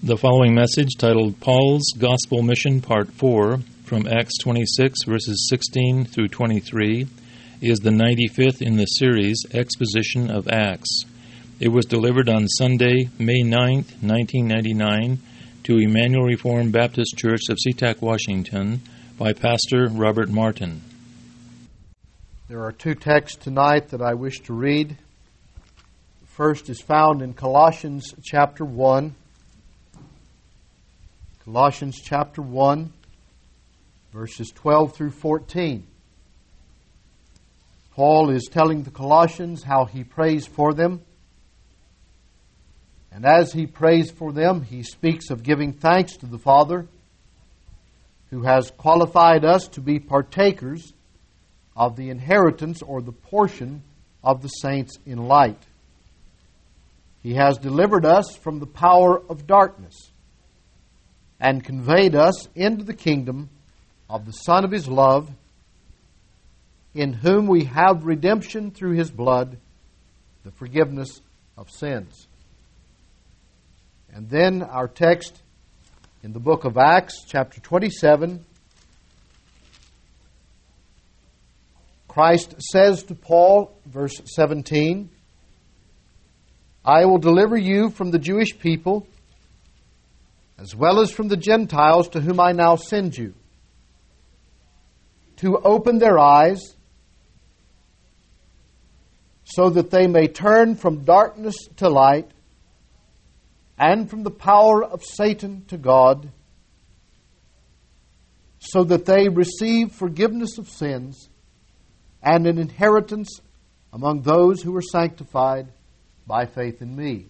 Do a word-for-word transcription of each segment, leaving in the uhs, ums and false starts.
The following message, titled Paul's Gospel Mission Part four, from Acts twenty-six, verses sixteen through twenty-three, is the ninety-fifth in the series, Exposition of Acts. It was delivered on Sunday, May ninth, nineteen ninety-nine, to Emmanuel Reformed Baptist Church of SeaTac, Washington, by Pastor Robert Martin. There are two texts tonight that I wish to read. The first is found in Colossians chapter one. Colossians chapter one, verses twelve through fourteen. Paul is telling the Colossians how he prays for them. And as he prays for them, he speaks of giving thanks to the Father, who has qualified us to be partakers of the inheritance or the portion of the saints in light. He has delivered us from the power of darkness and conveyed us into the kingdom of the Son of His love, in whom we have redemption through His blood, the forgiveness of sins. And then our text in the book of Acts, chapter twenty-seven, Christ says to Paul, verse seventeen, I will deliver you from the Jewish people, as well as from the Gentiles to whom I now send you, to open their eyes, so that they may turn from darkness to light, and from the power of Satan to God, so that they receive forgiveness of sins and an inheritance among those who are sanctified by faith in me.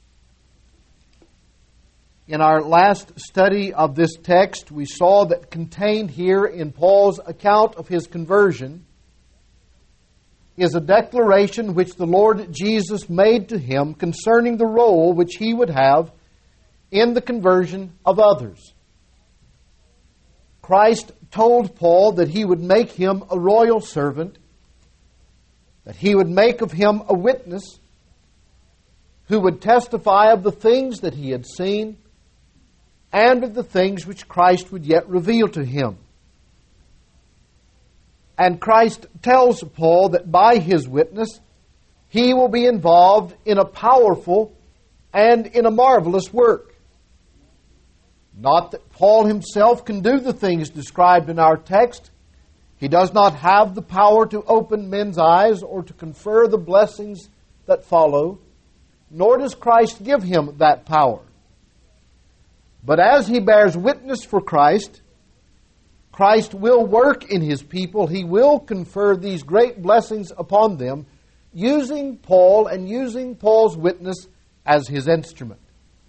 In our last study of this text, we saw that contained here in Paul's account of his conversion is a declaration which the Lord Jesus made to him concerning the role which he would have in the conversion of others. Christ told Paul that he would make him a royal servant, that he would make of him a witness who would testify of the things that he had seen and of the things which Christ would yet reveal to him. And Christ tells Paul that by his witness, he will be involved in a powerful and in a marvelous work. Not that Paul himself can do the things described in our text. He does not have the power to open men's eyes or to confer the blessings that follow, nor does Christ give him that power. But as he bears witness for Christ, Christ will work in His people. He will confer these great blessings upon them, using Paul and using Paul's witness as his instrument.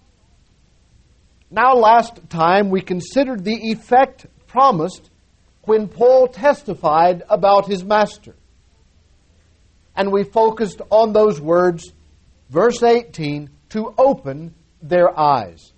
Now, last time we considered the effect promised when Paul testified about his master. And we focused on those words, verse eighteen, to open their eyes.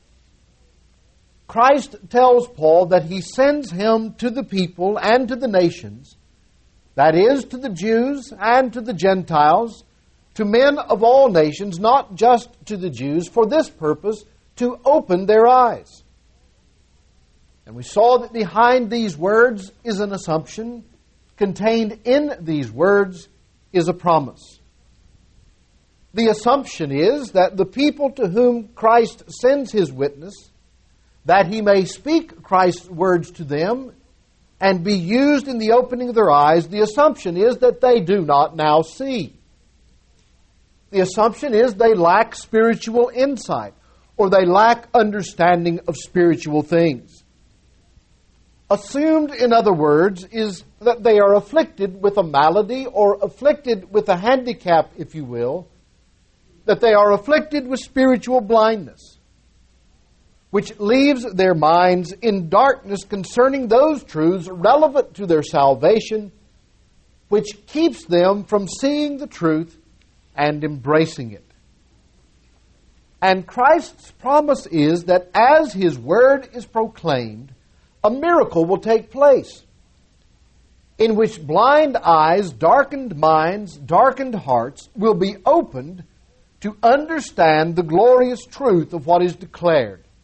Christ tells Paul that He sends him to the people and to the nations, that is, to the Jews and to the Gentiles, to men of all nations, not just to the Jews, for this purpose, to open their eyes. And we saw that behind these words is an assumption. Contained in these words is a promise. The assumption is that the people to whom Christ sends His witness, that He may speak Christ's words to them and be used in the opening of their eyes, the assumption is that they do not now see. The assumption is they lack spiritual insight, or they lack understanding of spiritual things. Assumed, in other words, is that they are afflicted with a malady, or afflicted with a handicap, if you will, that they are afflicted with spiritual blindness, which leaves their minds in darkness concerning those truths relevant to their salvation, which keeps them from seeing the truth and embracing it. And Christ's promise is that as His word is proclaimed, a miracle will take place, in which blind eyes, darkened minds, darkened hearts will be opened to understand the glorious truth of what is declared.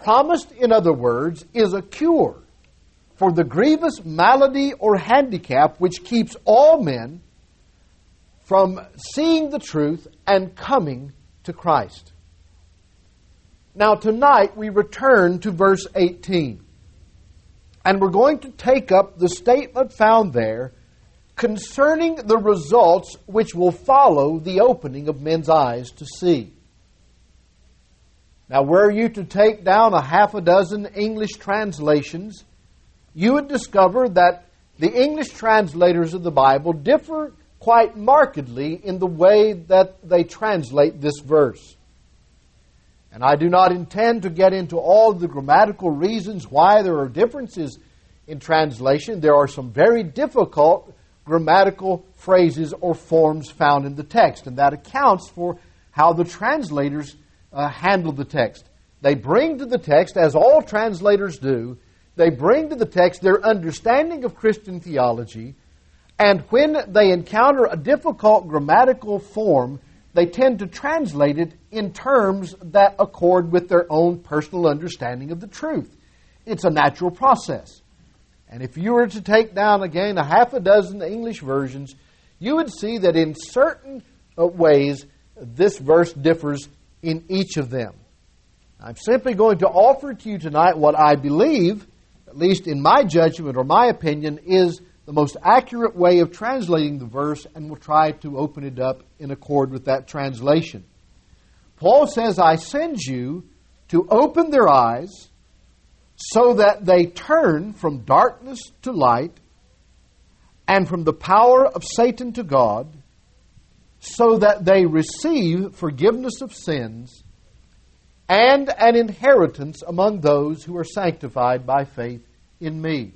promised, in other words, is a cure for the grievous malady or handicap which keeps all men from seeing the truth and coming to Christ. Now tonight we return to verse eighteen. And we're going to take up the statement found there concerning the results which will follow the opening of men's eyes to see. Now, were you to take down a half a dozen English translations, you would discover that the English translators of the Bible differ quite markedly in the way that they translate this verse. And I do not intend to get into all the grammatical reasons why there are differences in translation. There are some very difficult grammatical phrases or forms found in the text, and that accounts for how the translators uh, handle the text. They bring to the text, as all translators do, they bring to the text their understanding of Christian theology, and when they encounter a difficult grammatical form, they tend to translate it in terms that accord with their own personal understanding of the truth. It's a natural process. And if you were to take down, again, a half a dozen English versions, you would see that in certain uh, ways, this verse differs in each of them. I'm simply going to offer to you tonight what I believe, at least in my judgment or my opinion, is the most accurate way of translating the verse, and we'll try to open it up in accord with that translation. Paul says, I send you to open their eyes so that they turn from darkness to light and from the power of Satan to God, so that they receive forgiveness of sins and an inheritance among those who are sanctified by faith in me.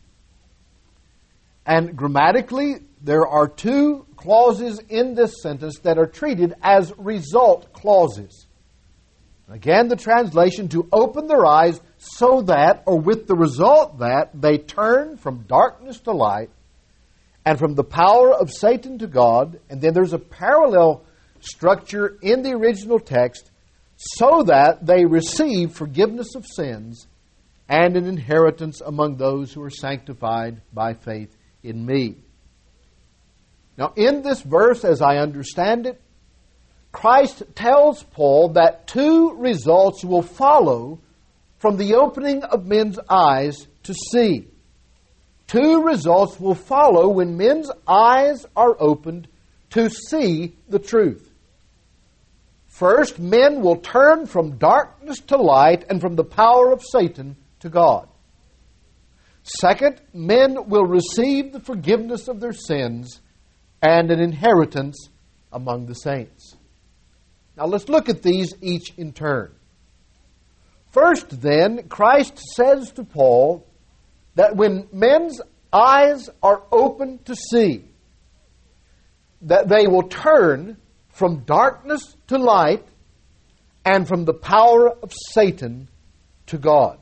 And grammatically, there are two clauses in this sentence that are treated as result clauses. Again, the translation, to open their eyes so that, or with the result that, they turn from darkness to light and from the power of Satan to God. And then there's a parallel structure in the original text, so that they receive forgiveness of sins and an inheritance among those who are sanctified by faith in me. Now, in this verse, as I understand it, Christ tells Paul that two results will follow from the opening of men's eyes to see. Two results will follow when men's eyes are opened to see the truth. First, men will turn from darkness to light and from the power of Satan to God. Second, men will receive the forgiveness of their sins and an inheritance among the saints. Now let's look at these each in turn. First then, Christ says to Paul that when men's eyes are open to see, that they will turn from darkness to light and from the power of Satan to God.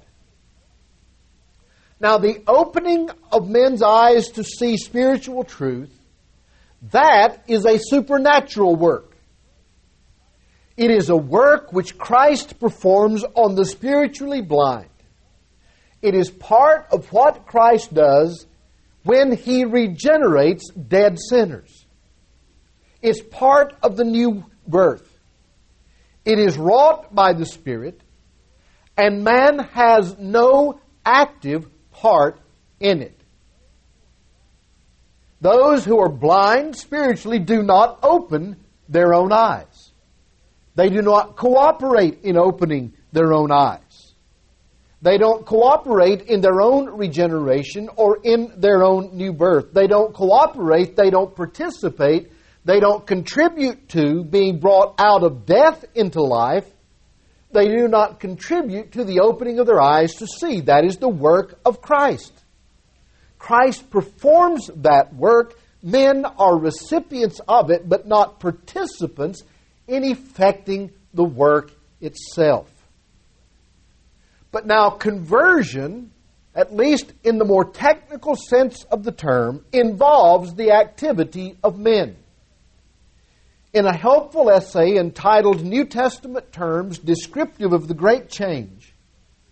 Now, the opening of men's eyes to see spiritual truth, that is a supernatural work. It is a work which Christ performs on the spiritually blind. It is part of what Christ does when He regenerates dead sinners. It's part of the new birth. It is wrought by the Spirit, and man has no active part in it. Those who are blind spiritually do not open their own eyes. They do not cooperate in opening their own eyes. They don't cooperate in their own regeneration or in their own new birth. They don't cooperate, they don't participate, they don't contribute to being brought out of death into life. They do not contribute to the opening of their eyes to see. That is the work of Christ. Christ performs that work. Men are recipients of it, but not participants in effecting the work itself. But now conversion, at least in the more technical sense of the term, involves the activity of men. In a helpful essay entitled New Testament Terms Descriptive of the Great Change,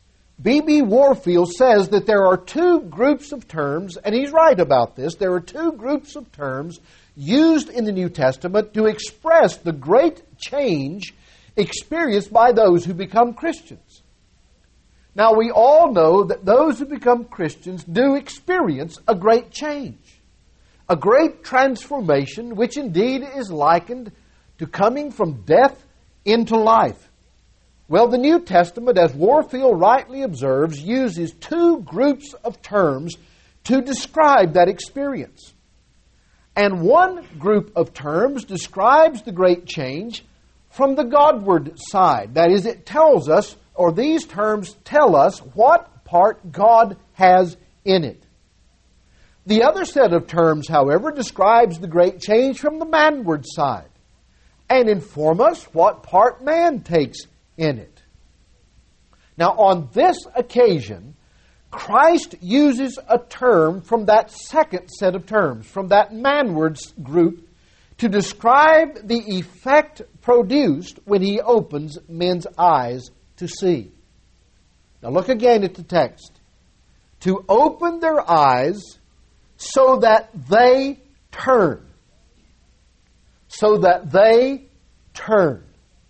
B B Warfield says that there are two groups of terms, and he's right about this. There are two groups of terms used in the New Testament to express the great change experienced by those who become Christians. Now, we all know that those who become Christians do experience a great change, a great transformation, which indeed is likened to coming from death into life. Well, the New Testament, as Warfield rightly observes, uses two groups of terms to describe that experience. And one group of terms describes the great change from the Godward side. That is, it tells us, or these terms tell us, what part God has in it. The other set of terms, however, describes the great change from the manward side and inform us what part man takes in it. Now, on this occasion, Christ uses a term from that second set of terms, from that manward group, to describe the effect produced when He opens men's eyes to see. Now, look again at the text. To open their eyes so that they turn. So that they turn.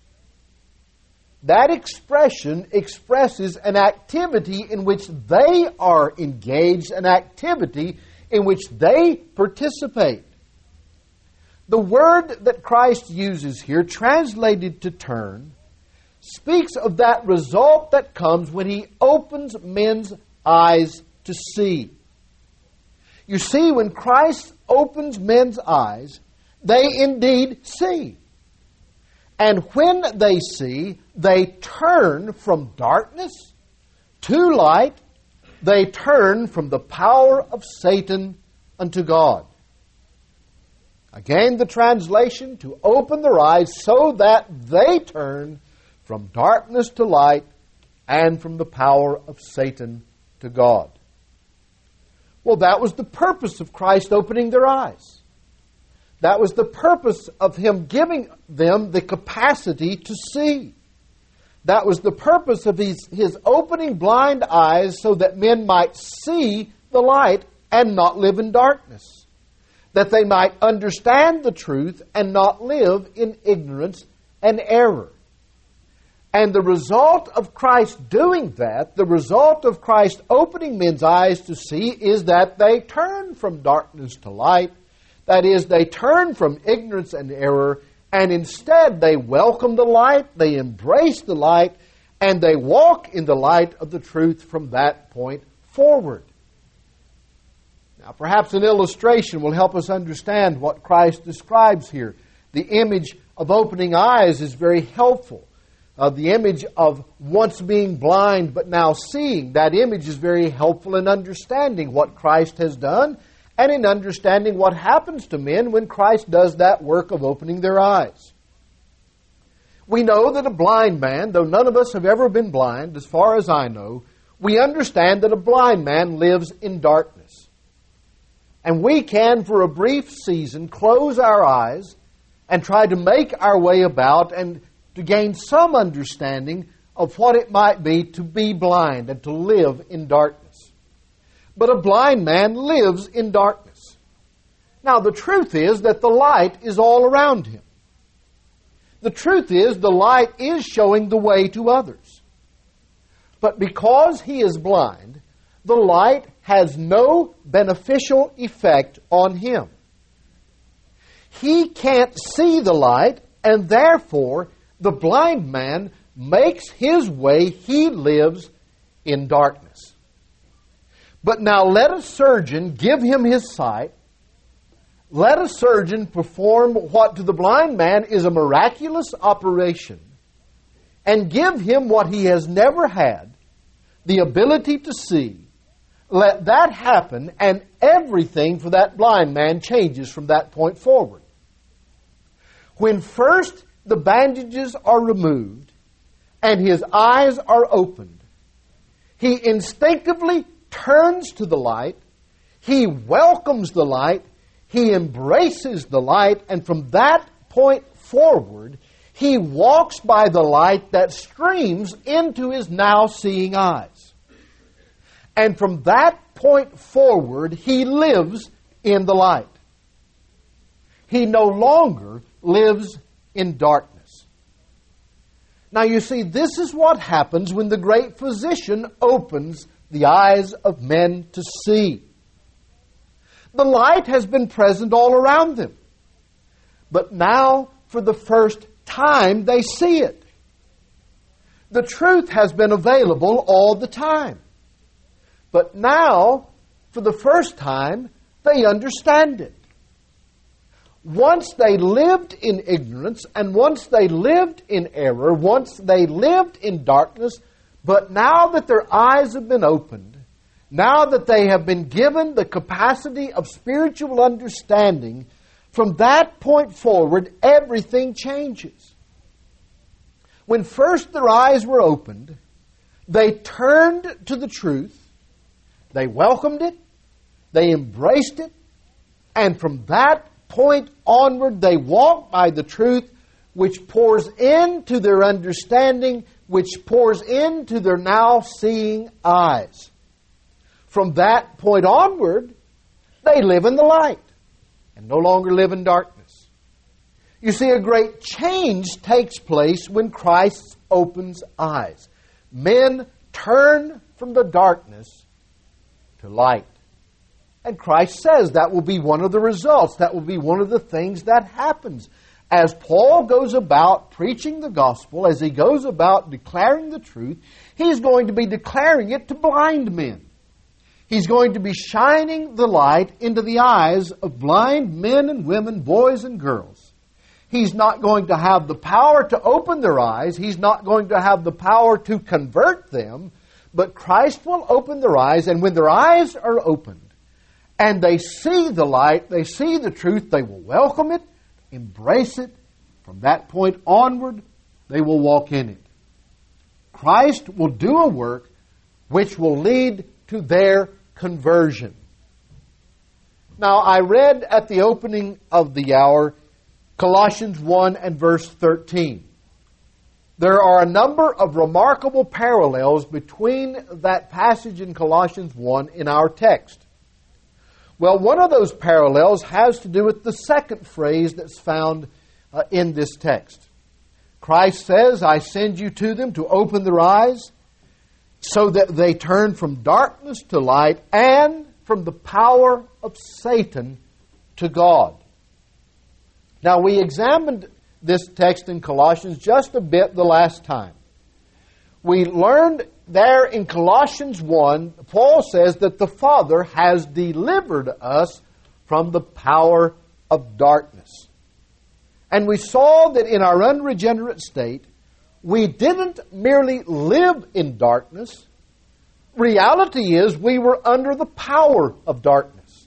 That expression expresses an activity in which they are engaged, an activity in which they participate. The word that Christ uses here, translated to turn, speaks of that result that comes when He opens men's eyes to see. You see, when Christ opens men's eyes, they indeed see. And when they see, they turn from darkness to light. They turn from the power of Satan unto God. Again, the translation, to open their eyes so that they turn from darkness to light and from the power of Satan to God. Well, that was the purpose of Christ opening their eyes. That was the purpose of Him giving them the capacity to see. That was the purpose of His, his opening blind eyes so that men might see the light and not live in darkness. That they might understand the truth and not live in ignorance and error. And the result of Christ doing that, the result of Christ opening men's eyes to see, is that they turn from darkness to light. That is, they turn from ignorance and error, and instead they welcome the light, they embrace the light, and they walk in the light of the truth from that point forward. Now, perhaps an illustration will help us understand what Christ describes here. The image of opening eyes is very helpful. Uh, the image of once being blind but now seeing, that image is very helpful in understanding what Christ has done and in understanding what happens to men when Christ does that work of opening their eyes. We know that a blind man, though none of us have ever been blind, as far as I know, we understand that a blind man lives in darkness. And we can, for a brief season, close our eyes and try to make our way about and to gain some understanding of what it might be to be blind and to live in darkness. But a blind man lives in darkness. Now, the truth is that the light is all around him. The truth is the light is showing the way to others. But because he is blind, the light has no beneficial effect on him. He can't see the light, and therefore the blind man makes his way, he lives in darkness. But now let a surgeon give him his sight. Let a surgeon perform what to the blind man is a miraculous operation and give him what he has never had, the ability to see. Let that happen, and everything for that blind man changes from that point forward. When first the bandages are removed and his eyes are opened, he instinctively turns to the light, he welcomes the light, he embraces the light, and from that point forward, he walks by the light that streams into his now seeing eyes. And from that point forward, he lives in the light. He no longer lives in darkness. Now you see, this is what happens when the great physician opens the eyes of men to see. The light has been present all around them. But now, for the first time, they see it. The truth has been available all the time. But now, for the first time, they understand it. Once they lived in ignorance, and once they lived in error, once they lived in darkness, but now that their eyes have been opened, now that they have been given the capacity of spiritual understanding, from that point forward, everything changes. When first their eyes were opened, they turned to the truth, they welcomed it, they embraced it, and from that point onward, they walk by the truth which pours into their understanding, which pours into their now seeing eyes. From that point onward, they live in the light and no longer live in darkness. You see, a great change takes place when Christ opens eyes. Men turn from the darkness to light. And Christ says that will be one of the results. That will be one of the things that happens. As Paul goes about preaching the gospel, as he goes about declaring the truth, he's going to be declaring it to blind men. He's going to be shining the light into the eyes of blind men and women, boys and girls. He's not going to have the power to open their eyes. He's not going to have the power to convert them. But Christ will open their eyes, and when their eyes are opened, and they see the light, they see the truth, they will welcome it, embrace it. From that point onward, they will walk in it. Christ will do a work which will lead to their conversion. Now, I read at the opening of the hour Colossians one and verse thirteen. There are a number of remarkable parallels between that passage in Colossians one in our text. Well, one of those parallels has to do with the second phrase that's found uh, in this text. Christ says, I send you to them to open their eyes so that they turn from darkness to light and from the power of Satan to God. Now, we examined this text in Colossians just a bit the last time. We learned there in Colossians one, Paul says that the Father has delivered us from the power of darkness. And we saw that in our unregenerate state, we didn't merely live in darkness. Reality is we were under the power of darkness.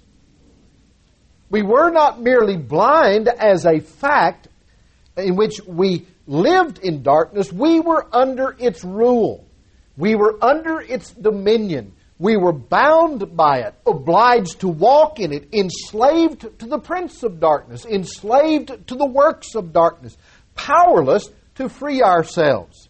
We were not merely blind as a fact in which we lived in darkness. We were under its rule. We were under its dominion. We were bound by it, obliged to walk in it, enslaved to the prince of darkness, enslaved to the works of darkness, powerless to free ourselves.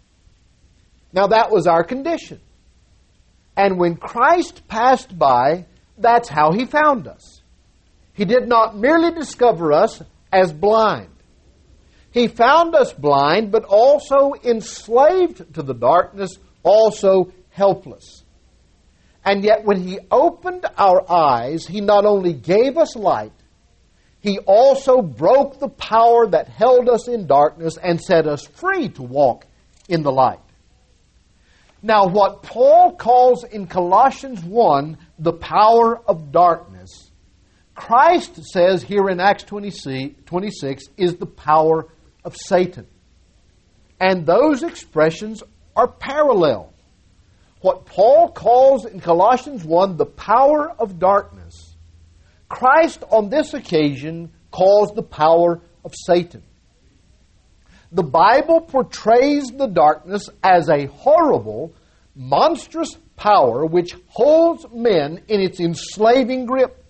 Now that was our condition. And when Christ passed by, that's how He found us. He did not merely discover us as blind. He found us blind, but also enslaved to the darkness, also helpless. And yet when He opened our eyes, He not only gave us light, He also broke the power that held us in darkness and set us free to walk in the light. Now, what Paul calls in Colossians one the power of darkness, Christ says here in Acts twenty-six is the power of Satan. And those expressions are parallel. What Paul calls in Colossians one the power of darkness, Christ on this occasion calls the power of Satan. The Bible portrays the darkness as a horrible, monstrous power which holds men in its enslaving grip,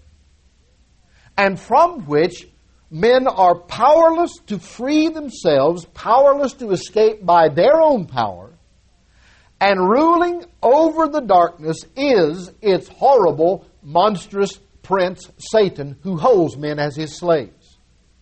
and from which men are powerless to free themselves, powerless to escape by their own power, And ruling over the darkness is its horrible, monstrous prince, Satan, who holds men as his slaves.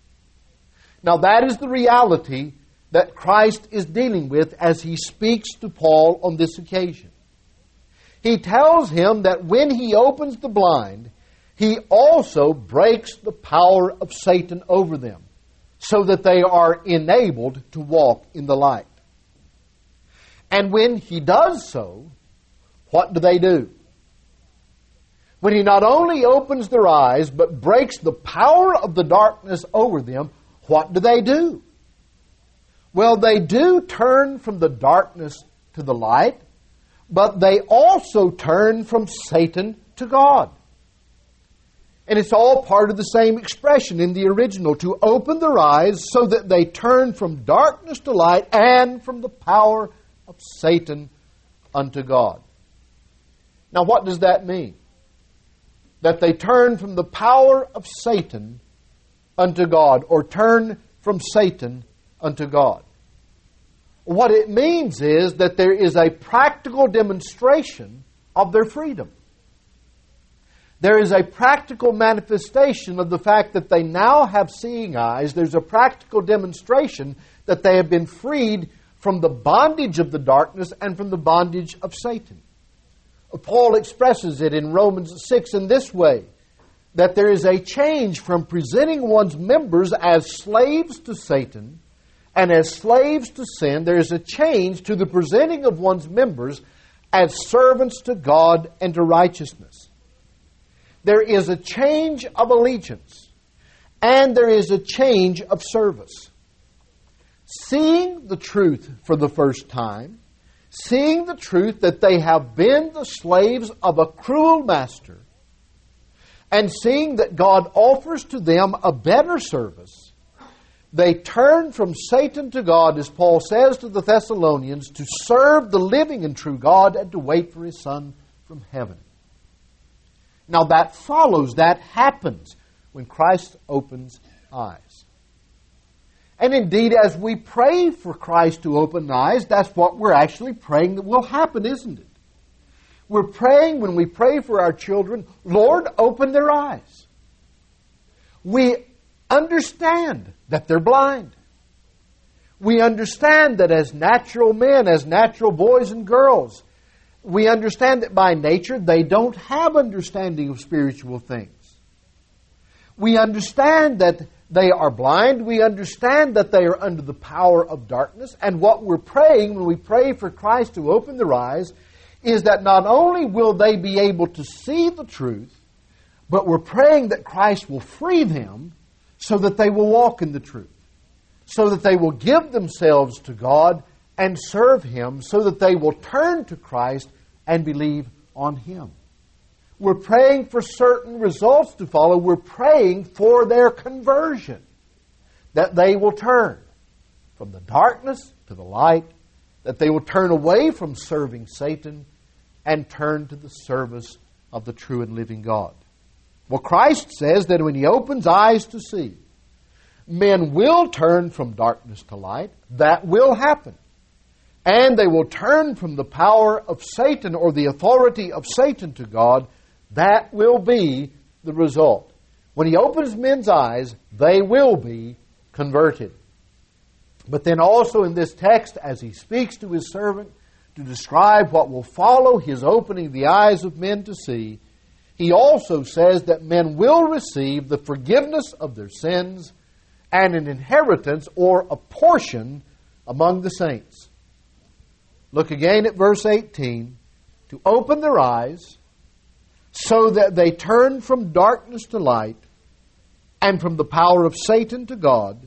Now that is the reality that Christ is dealing with as he speaks to Paul on this occasion. He tells him that when he opens the blind, he also breaks the power of Satan over them, so that they are enabled to walk in the light. And when he does so, what do they do? When he not only opens their eyes, but breaks the power of the darkness over them, what do they do? Well, they do turn from the darkness to the light, but they also turn from Satan to God. And it's all part of the same expression in the original, to open their eyes so that they turn from darkness to light and from the power of Satan unto God. Now, what does that mean? That they turn from the power of Satan unto God, or turn from Satan unto God. What it means is that there is a practical demonstration of their freedom. There is a practical manifestation of the fact that they now have seeing eyes. There's a practical demonstration that they have been freed from the bondage of the darkness and from the bondage of Satan. Paul expresses it in Romans six in this way, that there is a change from presenting one's members as slaves to Satan and as slaves to sin. There is a change to the presenting of one's members as servants to God and to righteousness. There is a change of allegiance, and there is a change of service. Seeing the truth for the first time, seeing the truth that they have been the slaves of a cruel master, and seeing that God offers to them a better service, they turn from Satan to God, as Paul says to the Thessalonians, to serve the living and true God and to wait for His Son from heaven. Now that follows, that happens when Christ opens eyes. And indeed, as we pray for Christ to open eyes, that's what we're actually praying that will happen, isn't it? We're praying, when we pray for our children, Lord, open their eyes. We understand that they're blind. We understand that as natural men, as natural boys and girls, we understand that by nature they don't have understanding of spiritual things. We understand that they are blind. We understand that they are under the power of darkness. And what we're praying when we pray for Christ to open their eyes is that not only will they be able to see the truth, but we're praying that Christ will free them so that they will walk in the truth, so that they will give themselves to God and serve Him, so that they will turn to Christ and believe on Him. We're praying for certain results to follow. We're praying for their conversion, that they will turn from the darkness to the light, that they will turn away from serving Satan and turn to the service of the true and living God. Well, Christ says that when He opens eyes to see, men will turn from darkness to light. That will happen. And they will turn from the power of Satan or the authority of Satan to God. That will be the result. When He opens men's eyes, they will be converted. But then also in this text, as He speaks to His servant to describe what will follow His opening the eyes of men to see, He also says that men will receive the forgiveness of their sins and an inheritance or a portion among the saints. Look again at verse eighteen. To open their eyes so that they turn from darkness to light and from the power of Satan to God,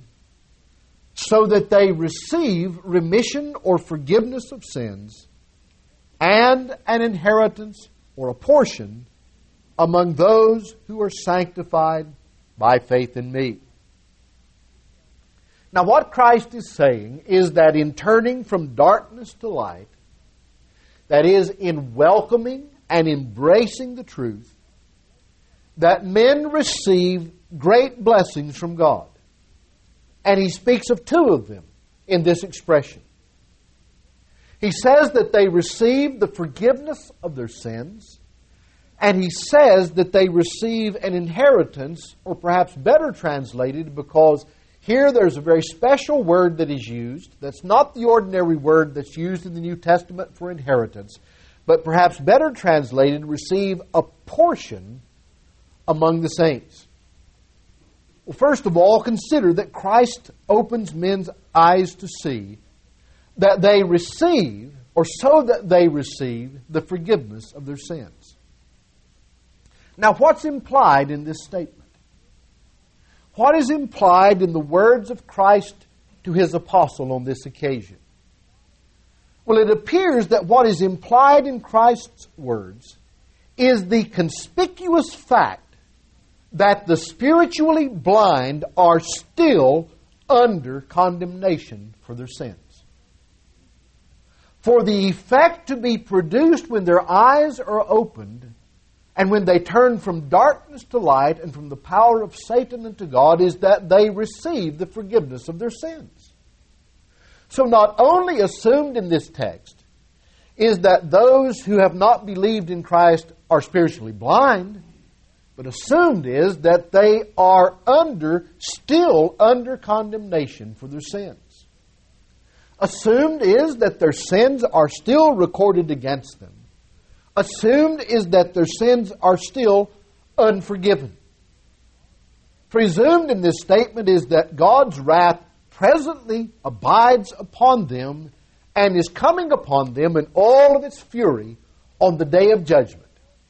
so that they receive remission or forgiveness of sins and an inheritance or a portion among those who are sanctified by faith in Me. Now what Christ is saying is that in turning from darkness to light, that is, in welcoming and embracing the truth, that men receive great blessings from God. And He speaks of two of them in this expression. He says that they receive the forgiveness of their sins, and he says that they receive an inheritance, or perhaps better translated, because here there's a very special word that is used that's not the ordinary word that's used in the New Testament for inheritance, but perhaps better translated, receive a portion among the saints. Well, first of all, consider that Christ opens men's eyes to see that they receive, or so that they receive, the forgiveness of their sins. Now, what's implied in this statement? What is implied in the words of Christ to his apostle on this occasion? Well, it appears that what is implied in Christ's words is the conspicuous fact that the spiritually blind are still under condemnation for their sins. For the effect to be produced when their eyes are opened and when they turn from darkness to light and from the power of Satan unto God is that they receive the forgiveness of their sins. So not only assumed in this text is that those who have not believed in Christ are spiritually blind, but assumed is that they are under, still under condemnation for their sins. Assumed is that their sins are still recorded against them. Assumed is that their sins are still unforgiven. Presumed in this statement is that God's wrath presently abides upon them and is coming upon them in all of its fury on the day of judgment.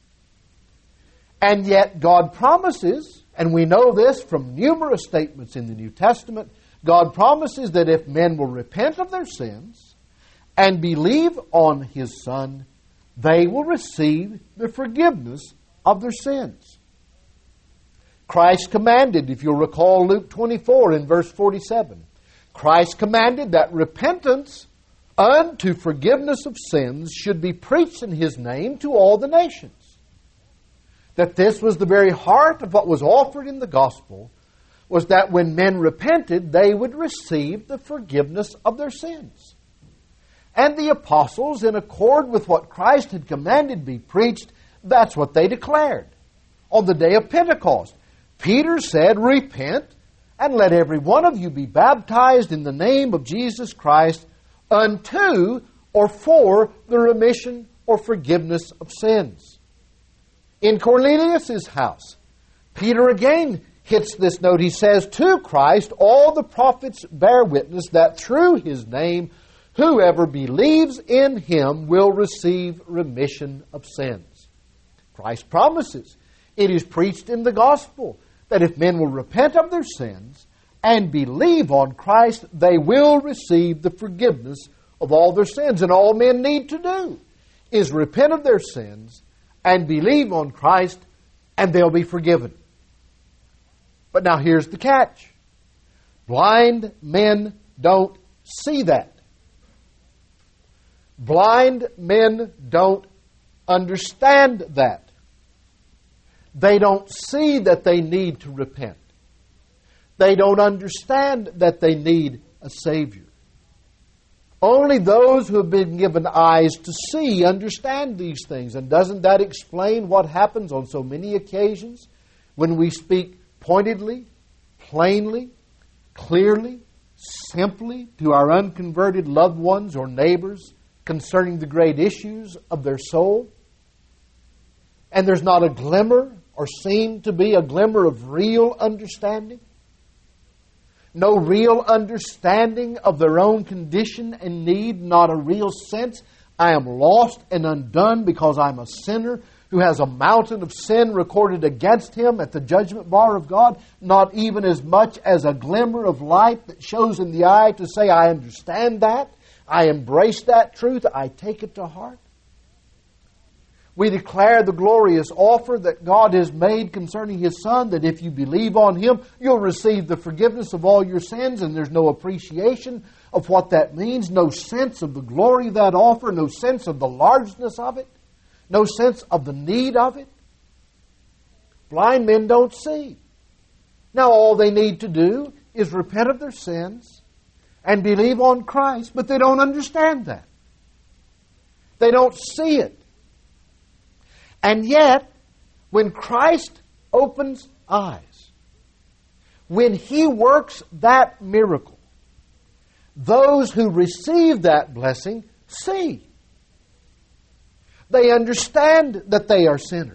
And yet God promises, and we know this from numerous statements in the New Testament, God promises that if men will repent of their sins and believe on His Son, they will receive the forgiveness of their sins. Christ commanded, if you'll recall Luke twenty-four in verse forty-seven, Christ commanded that repentance unto forgiveness of sins should be preached in His name to all the nations. That this was the very heart of what was offered in the gospel, was that when men repented, they would receive the forgiveness of their sins. And the apostles, in accord with what Christ had commanded be preached, that's what they declared. On the day of Pentecost, Peter said, "Repent, and let every one of you be baptized in the name of Jesus Christ unto or for the remission or forgiveness of sins." In Cornelius' house, Peter again hits this note. He says, "To Christ all the prophets bear witness that through His name whoever believes in Him will receive remission of sins." Christ promises, it is preached in the gospel, that if men will repent of their sins and believe on Christ, they will receive the forgiveness of all their sins. And all men need to do is repent of their sins and believe on Christ, and they'll be forgiven. But now here's the catch. Blind men don't see that. Blind men don't understand that. They don't see that they need to repent. They don't understand that they need a Savior. Only those who have been given eyes to see understand these things. And doesn't that explain what happens on so many occasions when we speak pointedly, plainly, clearly, simply to our unconverted loved ones or neighbors concerning the great issues of their soul? And there's not a glimmer or seem to be a glimmer of real understanding? No real understanding of their own condition and need, not a real sense, I am lost and undone because I'm a sinner who has a mountain of sin recorded against him at the judgment bar of God, not even as much as a glimmer of light that shows in the eye to say, I understand that, I embrace that truth, I take it to heart. We declare the glorious offer that God has made concerning His Son, that if you believe on Him, you'll receive the forgiveness of all your sins, and there's no appreciation of what that means, no sense of the glory of that offer, no sense of the largeness of it, no sense of the need of it. Blind men don't see. Now all they need to do is repent of their sins and believe on Christ, but they don't understand that. They don't see it. And yet, when Christ opens eyes, when He works that miracle, those who receive that blessing see. They understand that they are sinners.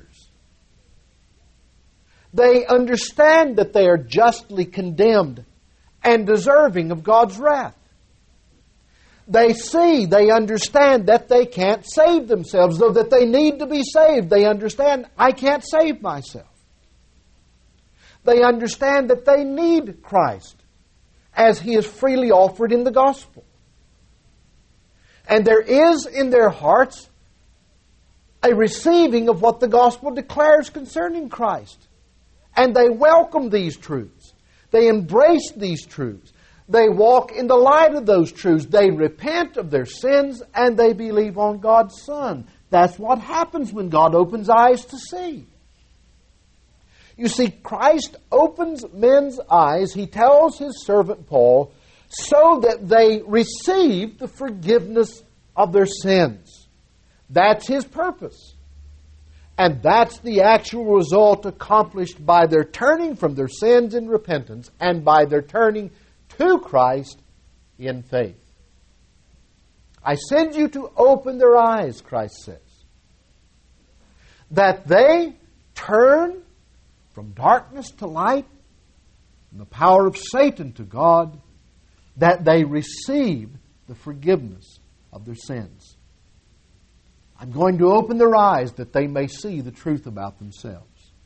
They understand that they are justly condemned and deserving of God's wrath. They see, they understand that they can't save themselves, though that they need to be saved. They understand, I can't save myself. They understand that they need Christ as He is freely offered in the gospel. And there is in their hearts a receiving of what the gospel declares concerning Christ. And they welcome these truths. They embrace these truths. They walk in the light of those truths. They repent of their sins and they believe on God's Son. That's what happens when God opens eyes to see. You see, Christ opens men's eyes, He tells His servant Paul, so that they receive the forgiveness of their sins. That's His purpose. And that's the actual result accomplished by their turning from their sins in repentance and by their turning to Christ in faith. I send you to open their eyes, Christ says, that they turn from darkness to light, from the power of Satan to God, that they receive the forgiveness of their sins. I'm going to open their eyes that they may see the truth about themselves.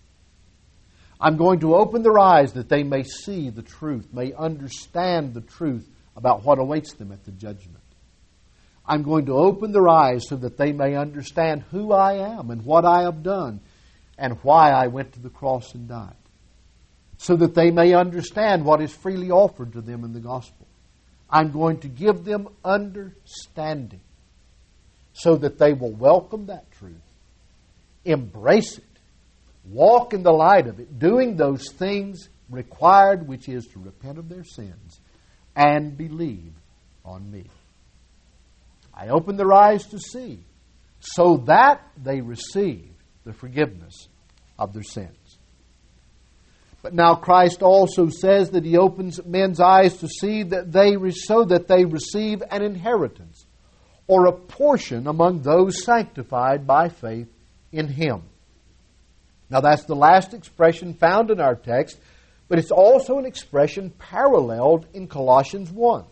I'm going to open their eyes that they may see the truth, may understand the truth about what awaits them at the judgment. I'm going to open their eyes so that they may understand who I am and what I have done and why I went to the cross and died. So that they may understand what is freely offered to them in the gospel. I'm going to give them understanding so that they will welcome that truth, embrace it, walk in the light of it, doing those things required, which is to repent of their sins and believe on me. I open their eyes to see, so that they receive the forgiveness of their sins. But now Christ also says that He opens men's eyes to see that they so that they receive an inheritance or a portion among those sanctified by faith in Him. Now that's the last expression found in our text, but it's also an expression paralleled in Colossians one.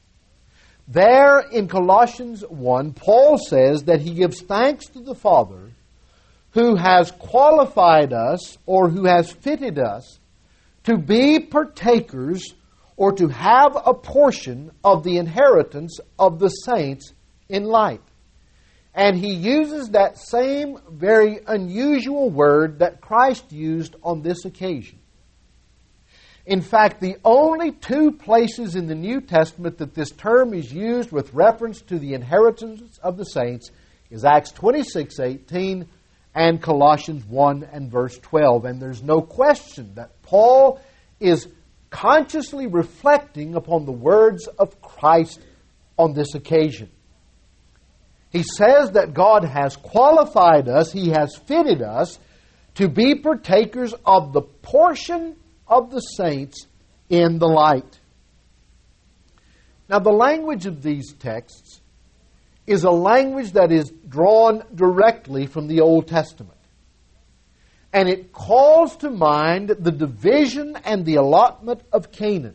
There in Colossians one, Paul says that he gives thanks to the Father who has qualified us or who has fitted us to be partakers or to have a portion of the inheritance of the saints in light. And he uses that same very unusual word that Christ used on this occasion. In fact, the only two places in the New Testament that this term is used with reference to the inheritance of the saints is Acts twenty-six eighteen and Colossians one and verse twelve. And there's no question that Paul is consciously reflecting upon the words of Christ on this occasion. He says that God has qualified us, He has fitted us to be partakers of the portion of the saints in the light. Now, the language of these texts is a language that is drawn directly from the Old Testament. And it calls to mind the division and the allotment of Canaan.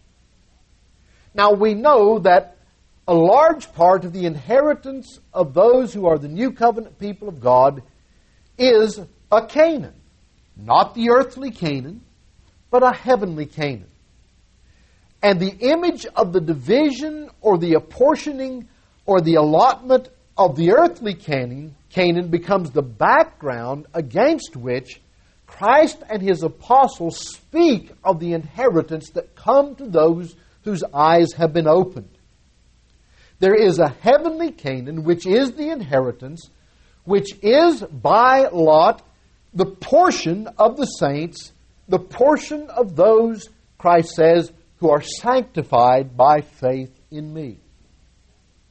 Now, we know that a large part of the inheritance of those who are the new covenant people of God is a Canaan. Not the earthly Canaan, but a heavenly Canaan. And the image of the division or the apportioning or the allotment of the earthly Canaan, Canaan becomes the background against which Christ and His apostles speak of the inheritance that come to those whose eyes have been opened. There is a heavenly Canaan, which is the inheritance, which is by lot the portion of the saints, the portion of those, Christ says, who are sanctified by faith in me.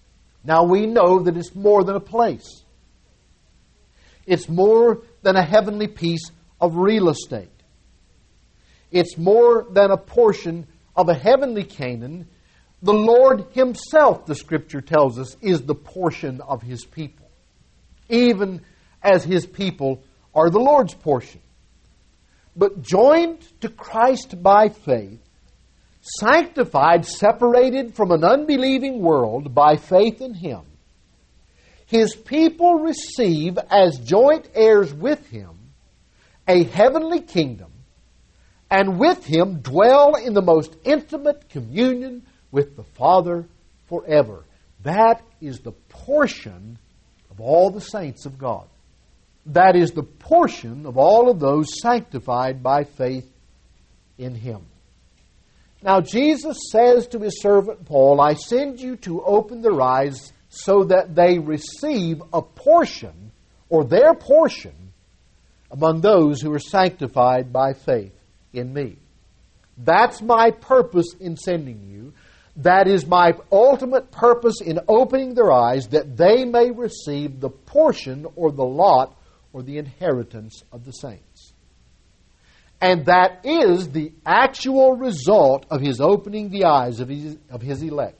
Now we know that it's more than a place. It's more than a heavenly piece of real estate. It's more than a portion of a heavenly Canaan. The Lord Himself, the Scripture tells us, is the portion of His people, even as His people are the Lord's portion. But joined to Christ by faith, sanctified, separated from an unbelieving world by faith in Him, His people receive as joint heirs with Him a heavenly kingdom, and with Him dwell in the most intimate communion with the Father forever. That is the portion of all the saints of God. That is the portion of all of those sanctified by faith in Him. Now Jesus says to His servant Paul, I send you to open their eyes so that they receive a portion, or their portion, among those who are sanctified by faith in me. That's my purpose in sending you. That is my ultimate purpose in opening their eyes, that they may receive the portion or the lot or the inheritance of the saints. And that is the actual result of His opening the eyes of His, of his elect.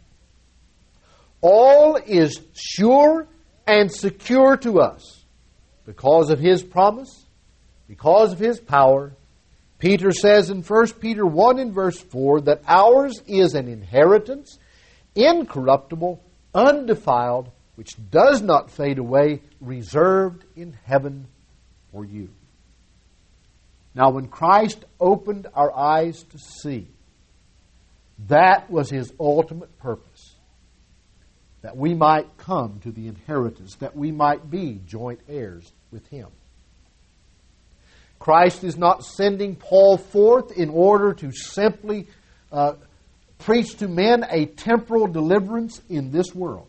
All is sure and secure to us because of His promise, because of His power. Peter says in First Peter one and verse four that ours is an inheritance, incorruptible, undefiled, which does not fade away, reserved in heaven for you. Now, when Christ opened our eyes to see, that was His ultimate purpose, that we might come to the inheritance, that we might be joint heirs with Him. Christ is not sending Paul forth in order to simply uh, preach to men a temporal deliverance in this world.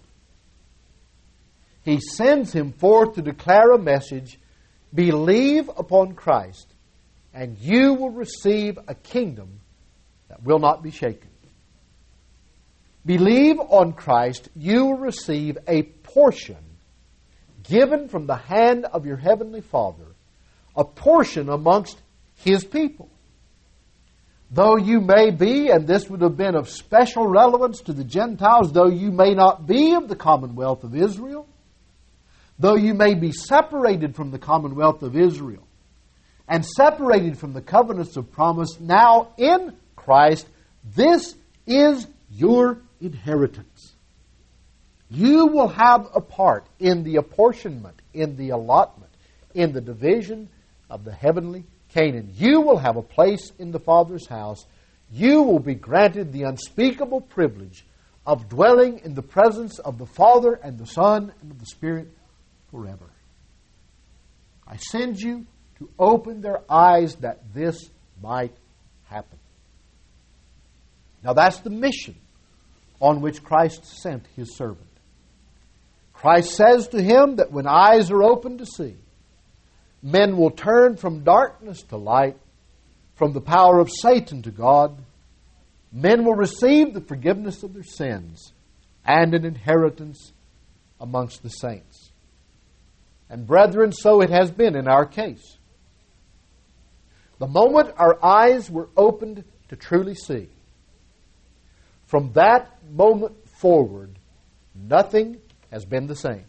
He sends him forth to declare a message, believe upon Christ, and you will receive a kingdom that will not be shaken. Believe on Christ, you will receive a portion given from the hand of your heavenly Father, a portion amongst His people. Though you may be, and this would have been of special relevance to the Gentiles, though you may not be of the commonwealth of Israel, though you may be separated from the commonwealth of Israel, and separated from the covenants of promise, now in Christ, this is your inheritance. You will have a part in the apportionment, in the allotment, in the division of the heavenly Canaan. You will have a place in the Father's house. You will be granted the unspeakable privilege of dwelling in the presence of the Father and the Son and of the Spirit forever. I send you to open their eyes that this might happen. Now that's the mission on which Christ sent His servant. Christ says to him that when eyes are opened to see, men will turn from darkness to light, from the power of Satan to God. Men will receive the forgiveness of their sins and an inheritance amongst the saints. And brethren, so it has been in our case. The moment our eyes were opened to truly see, from that moment forward, nothing has been the same.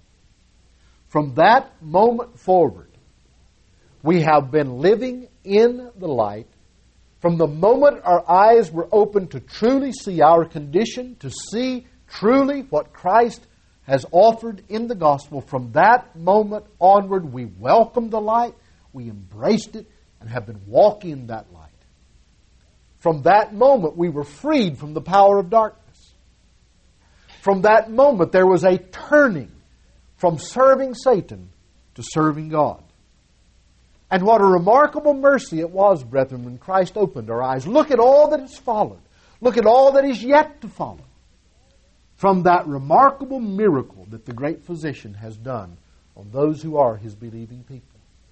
From that moment forward, we have been living in the light. From the moment our eyes were opened to truly see our condition, to see truly what Christ has offered in the gospel, from that moment onward, we welcomed the light, we embraced it, and have been walking in that light. From that moment, we were freed from the power of darkness. From that moment, there was a turning from serving Satan to serving God. And what a remarkable mercy it was, brethren, when Christ opened our eyes. Look at all that has followed. Look at all that is yet to follow from that remarkable miracle that the great physician has done on those who are His believing people.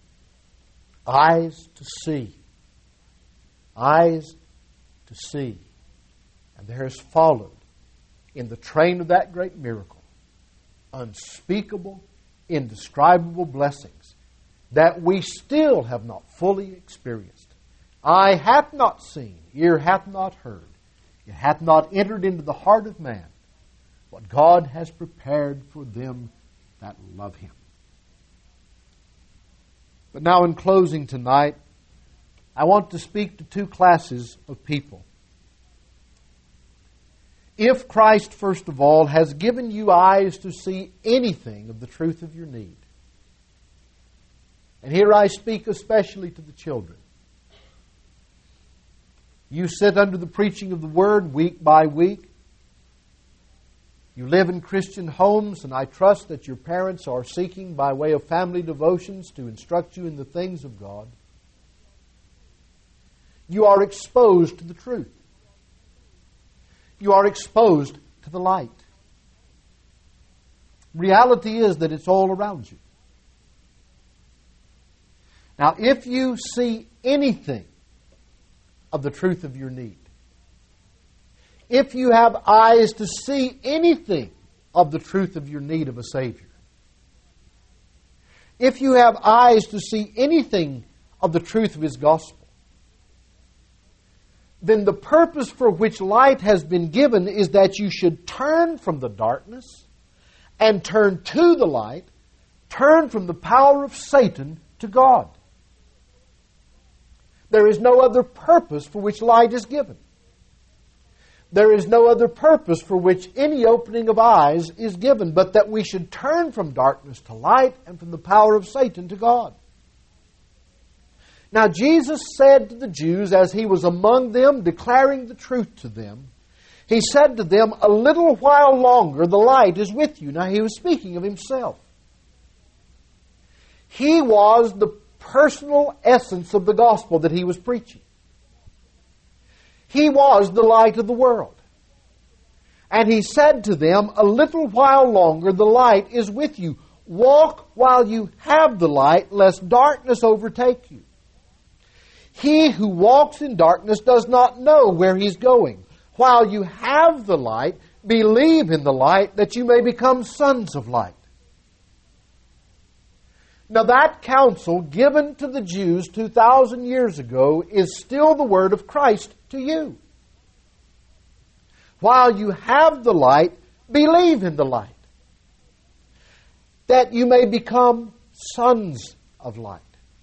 Eyes to see. Eyes to see. And there has followed in the train of that great miracle, unspeakable, indescribable blessings that we still have not fully experienced. Eye hath not seen, ear hath not heard, it hath not entered into the heart of man what God has prepared for them that love Him. But now in closing tonight, I want to speak to two classes of people. If Christ, first of all, has given you eyes to see anything of the truth of your need, and here I speak especially to the children, you sit under the preaching of the Word week by week. You live in Christian homes, and I trust that your parents are seeking, by way of family devotions, to instruct you in the things of God. You are exposed to the truth. You are exposed to the light. Reality is that it's all around you. Now, if you see anything of the truth of your need, if you have eyes to see anything of the truth of your need of a Savior, if you have eyes to see anything of the truth of His gospel, then the purpose for which light has been given is that you should turn from the darkness and turn to the light, turn from the power of Satan to God. There is no other purpose for which light is given. There is no other purpose for which any opening of eyes is given, but that we should turn from darkness to light and from the power of Satan to God. Now, Jesus said to the Jews as He was among them, declaring the truth to them, He said to them, "A little while longer the light is with you." Now, He was speaking of Himself. He was the personal essence of the gospel that He was preaching. He was the light of the world. And He said to them, "A little while longer the light is with you. Walk while you have the light, lest darkness overtake you. He who walks in darkness does not know where he's going. While you have the light, believe in the light, that you may become sons of light." Now that counsel given to the Jews two thousand years ago is still the word of Christ to you. While you have the light, believe in the light, that you may become sons of light.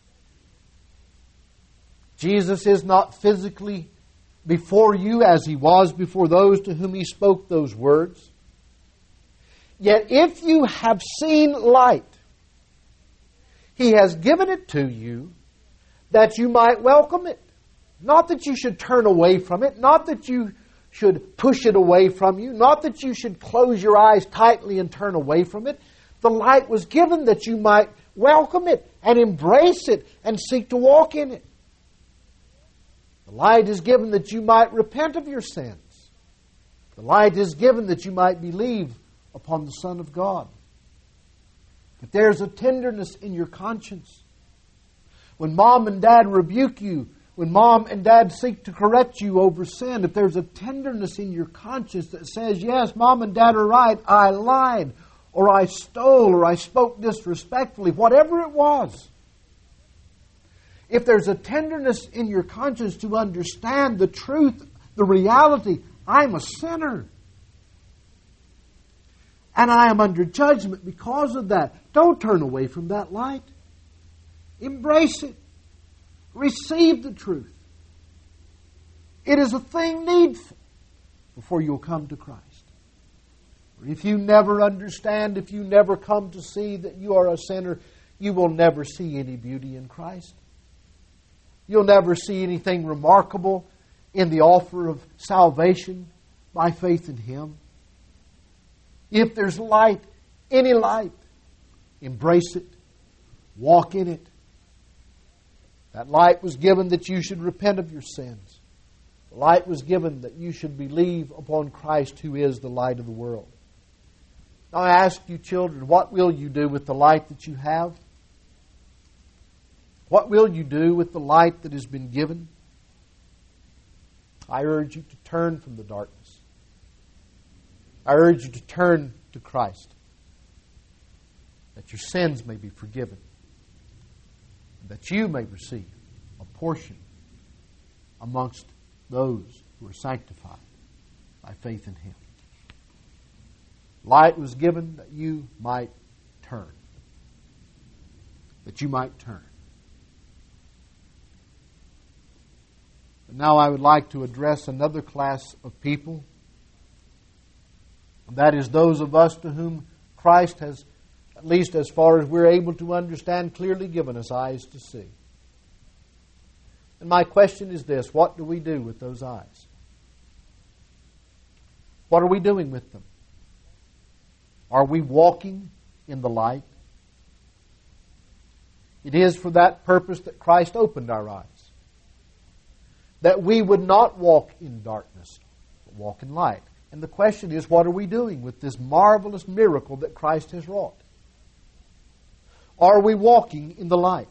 Jesus is not physically before you as He was before those to whom He spoke those words. Yet if you have seen light, He has given it to you that you might welcome it. Not that you should turn away from it, not that you should push it away from you, not that you should close your eyes tightly and turn away from it. The light was given that you might welcome it and embrace it and seek to walk in it. The light is given that you might repent of your sins. The light is given that you might believe upon the Son of God. If there's a tenderness in your conscience, when mom and dad rebuke you, when mom and dad seek to correct you over sin, if there's a tenderness in your conscience that says, "Yes, mom and dad are right, I lied, or I stole, or I spoke disrespectfully," whatever it was, if there's a tenderness in your conscience to understand the truth, the reality, I'm a sinner, and I am under judgment because of that, don't turn away from that light. Embrace it. Receive the truth. It is a thing needful before you'll come to Christ. If you never understand, if you never come to see that you are a sinner, you will never see any beauty in Christ. You'll never see anything remarkable in the offer of salvation by faith in Him. If there's light, any light, embrace it. Walk in it. That light was given that you should repent of your sins. The light was given that you should believe upon Christ, who is the light of the world. Now I ask you, children, what will you do with the light that you have? What will you do with the light that has been given? I urge you to turn from the darkness. I urge you to turn to Christ, that your sins may be forgiven, and that you may receive a portion amongst those who are sanctified by faith in Him. Light was given that you might turn. That you might turn. But now I would like to address another class of people. And that is those of us to whom Christ has, at least as far as we're able to understand, clearly given us eyes to see. And my question is this: what do we do with those eyes? What are we doing with them? Are we walking in the light? It is for that purpose that Christ opened our eyes. That we would not walk in darkness, but walk in light. And the question is, what are we doing with this marvelous miracle that Christ has wrought? Are we walking in the light?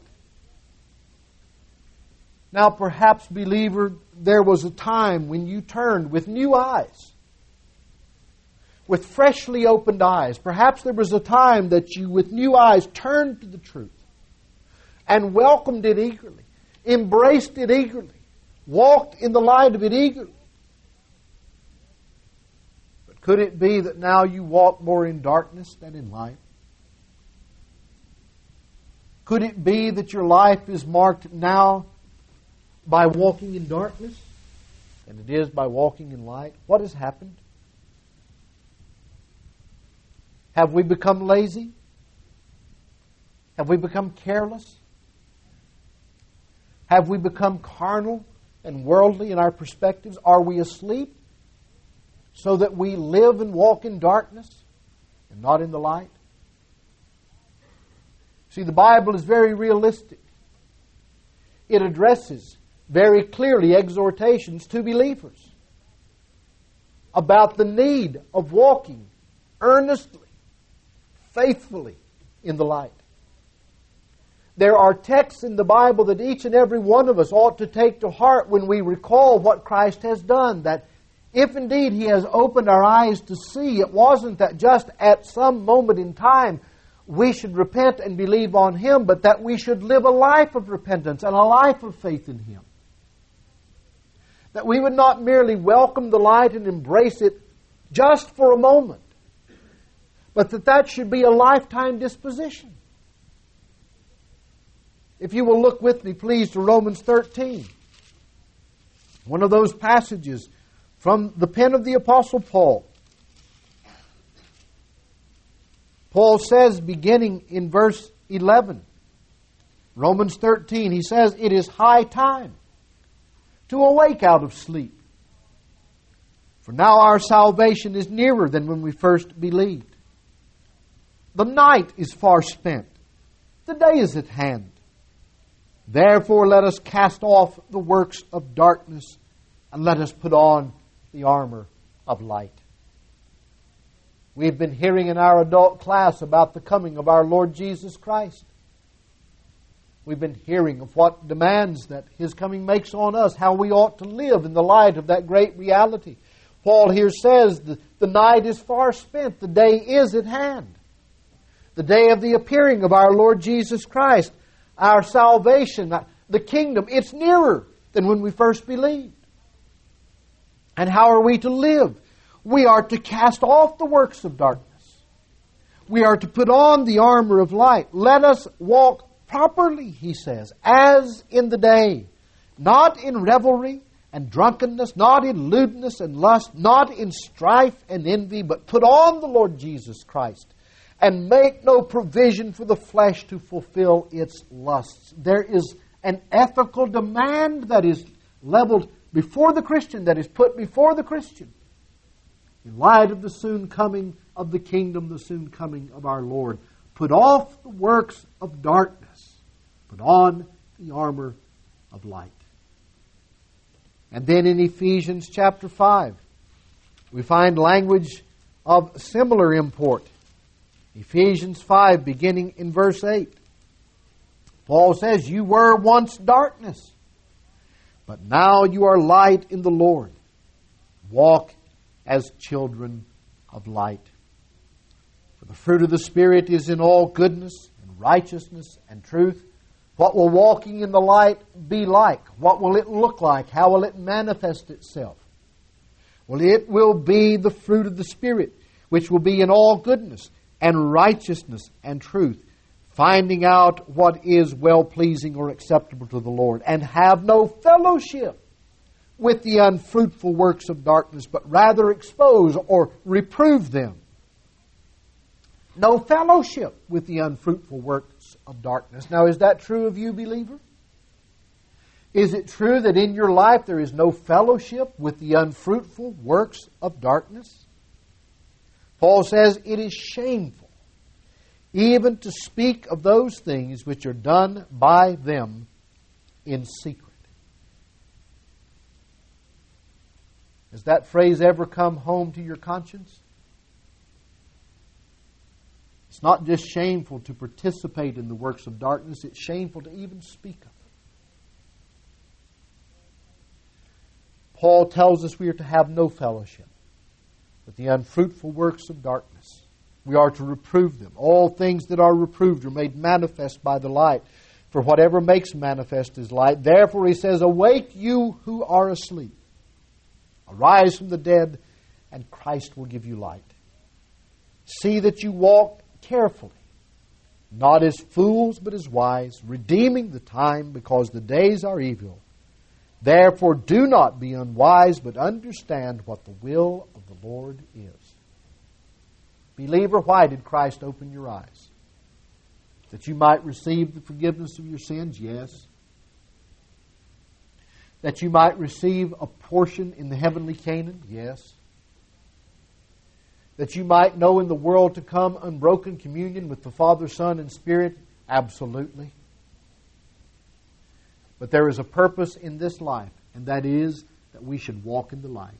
Now, perhaps, believer, there was a time when you turned with new eyes, with freshly opened eyes. Perhaps there was a time that you, with new eyes, turned to the truth and welcomed it eagerly, embraced it eagerly, walked in the light of it eagerly. But could it be that now you walk more in darkness than in light? Could it be that your life is marked now by walking in darkness than it is by walking in light? What has happened? Have we become lazy? Have we become careless? Have we become carnal and worldly in our perspectives? Are we asleep so that we live and walk in darkness and not in the light? See, the Bible is very realistic. It addresses very clearly exhortations to believers about the need of walking earnestly, faithfully in the light. There are texts in the Bible that each and every one of us ought to take to heart when we recall what Christ has done. That if indeed He has opened our eyes to see, it wasn't that just at some moment in time we should repent and believe on Him, but that we should live a life of repentance and a life of faith in Him. That we would not merely welcome the light and embrace it just for a moment, but that that should be a lifetime disposition. If you will look with me, please, to Romans thirteen. One of those passages from the pen of the Apostle Paul. Paul says, beginning in verse eleven, Romans thirteen, he says, "It is high time to awake out of sleep. For now our salvation is nearer than when we first believed. The night is far spent. The day is at hand. Therefore let us cast off the works of darkness and let us put on the armor of light." We've been hearing in our adult class about the coming of our Lord Jesus Christ. We've been hearing of what demands that His coming makes on us, how we ought to live in the light of that great reality. Paul here says the, the night is far spent, the day is at hand. The day of the appearing of our Lord Jesus Christ, our salvation, the kingdom, it's nearer than when we first believed. And how are we to live? We are to cast off the works of darkness. We are to put on the armor of light. Let us walk properly, he says, as in the day, not in revelry and drunkenness, not in lewdness and lust, not in strife and envy, but put on the Lord Jesus Christ and make no provision for the flesh to fulfill its lusts. There is an ethical demand that is leveled before the Christian, that is put before the Christian, in light of the soon coming of the kingdom, the soon coming of our Lord. Put off the works of darkness. Put on the armor of light. And then in Ephesians chapter five, we find language of similar import. Ephesians five, beginning in verse eight. Paul says, "You were once darkness, but now you are light in the Lord. Walk as children of light. For the fruit of the Spirit is in all goodness and righteousness and truth. What will walking in the light be like? What will it look like? How will it manifest itself? Well, it will be the fruit of the Spirit, which will be in all goodness and righteousness and truth, finding out what is well-pleasing or acceptable to the Lord, and have no fellowship with the unfruitful works of darkness, but rather expose or reprove them. No fellowship with the unfruitful works of darkness. Now, is that true of you, believer? Is it true that in your life there is no fellowship with the unfruitful works of darkness? Paul says it is shameful even to speak of those things which are done by them in secret. Has that phrase ever come home to your conscience? It's not just shameful to participate in the works of darkness, it's shameful to even speak of them. Paul tells us we are to have no fellowship with the unfruitful works of darkness. We are to reprove them. All things that are reproved are made manifest by the light. For whatever makes manifest is light. Therefore, he says, awake you who are asleep. Arise from the dead, and Christ will give you light. See that you walk carefully, not as fools, but as wise, redeeming the time, because the days are evil. Therefore, do not be unwise, but understand what the will of the Lord is. Believer, why did Christ open your eyes? That you might receive the forgiveness of your sins? Yes. That you might receive a portion in the heavenly Canaan? Yes. That you might know in the world to come unbroken communion with the Father, Son, and Spirit? Absolutely. But there is a purpose in this life, and that is that we should walk in the light.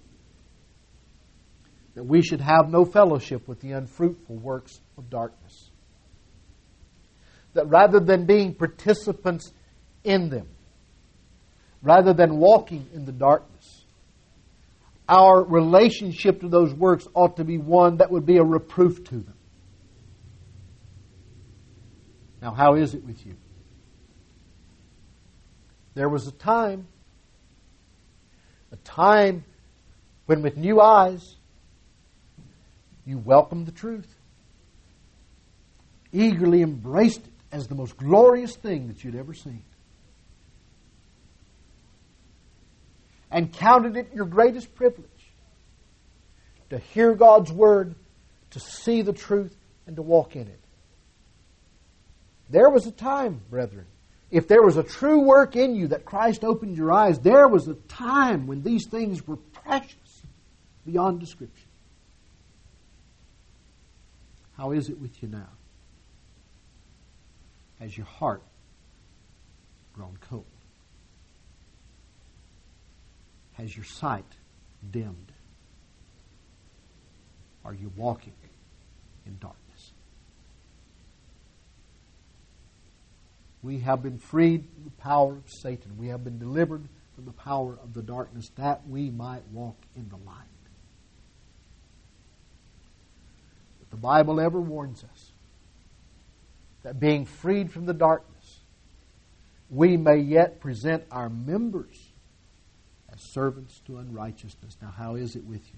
That we should have no fellowship with the unfruitful works of darkness. That rather than being participants in them, rather than walking in the darkness, our relationship to those works ought to be one that would be a reproof to them. Now, how is it with you? There was a time, a time when with new eyes, you welcomed the truth, eagerly embraced it as the most glorious thing that you'd ever seen, and counted it your greatest privilege to hear God's Word, to see the truth, and to walk in it. There was a time, brethren, if there was a true work in you that Christ opened your eyes, there was a time when these things were precious beyond description. How is it with you now? Has your heart grown cold? Has your sight dimmed? Are you walking in darkness? We have been freed from the power of Satan. We have been delivered from the power of the darkness, that we might walk in the light. But the Bible ever warns us that being freed from the darkness, we may yet present our members as servants to unrighteousness. Now, how is it with you?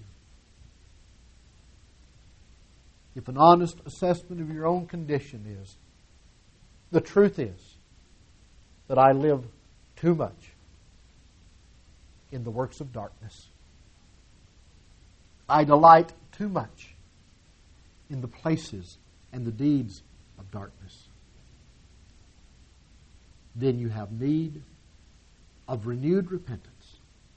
If an honest assessment of your own condition is, the truth is that I live too much in the works of darkness. I delight too much in the places and the deeds of darkness. Then you have need of renewed repentance.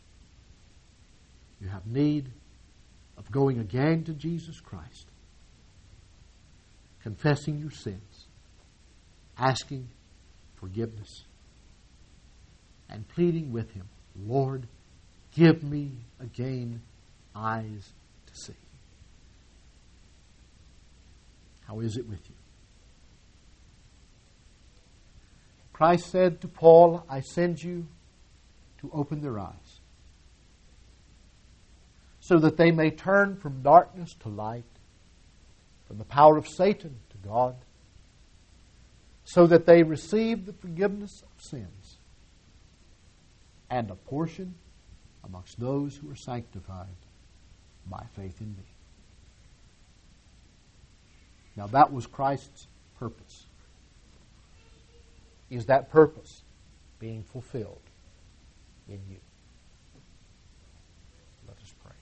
You have need of going again to Jesus Christ, confessing your sins, asking forgiveness, and pleading with Him, Lord, give me again eyes to see. How is it with you? Christ said to Paul, I send you to open their eyes, so that they may turn from darkness to light, from the power of Satan to God, so that they receive the forgiveness of sins and a portion amongst those who are sanctified by faith in me. Now that was Christ's purpose. Is that purpose being fulfilled in you? Let us pray.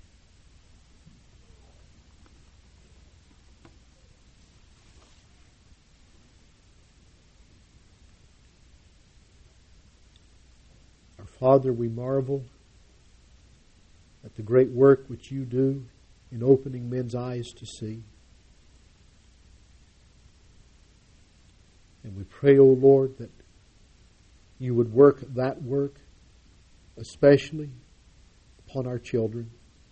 Our Father, we marvel at the great work which you do in opening men's eyes to see. And we pray, O Lord, that you would work that work, especially upon our children,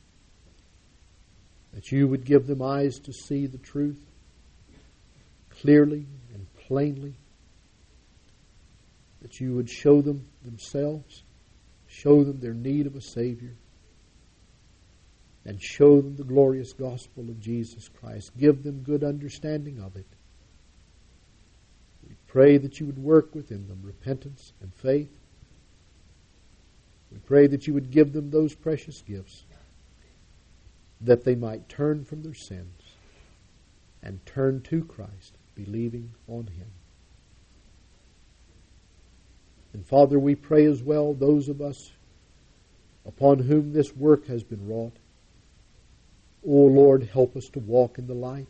that you would give them eyes to see the truth clearly and plainly, that you would show them themselves, show them their need of a Savior, and show them the glorious gospel of Jesus Christ. Give them good understanding of it. We pray that you would work within them repentance and faith. We pray that you would give them those precious gifts, that they might turn from their sins and turn to Christ, believing on Him. And Father, we pray as well those of us upon whom this work has been wrought. O Lord, help us to walk in the light.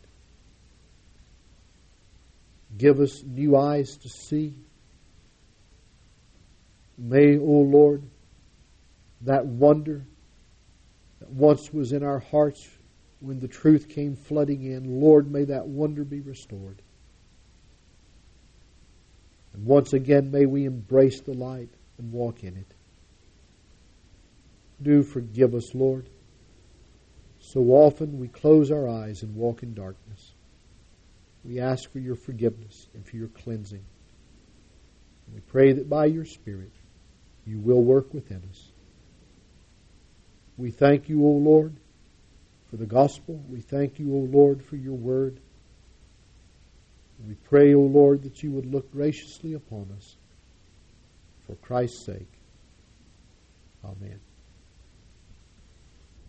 Give us new eyes to see. May, O Lord, that wonder that once was in our hearts when the truth came flooding in, Lord, may that wonder be restored. And once again, may we embrace the light and walk in it. Do forgive us, Lord. So often we close our eyes and walk in darkness. We ask for your forgiveness and for your cleansing. And we pray that by your Spirit you will work within us. We thank you, O Lord, for the gospel. We thank you, O Lord, for your word. And we pray, O Lord, that you would look graciously upon us for Christ's sake. Amen.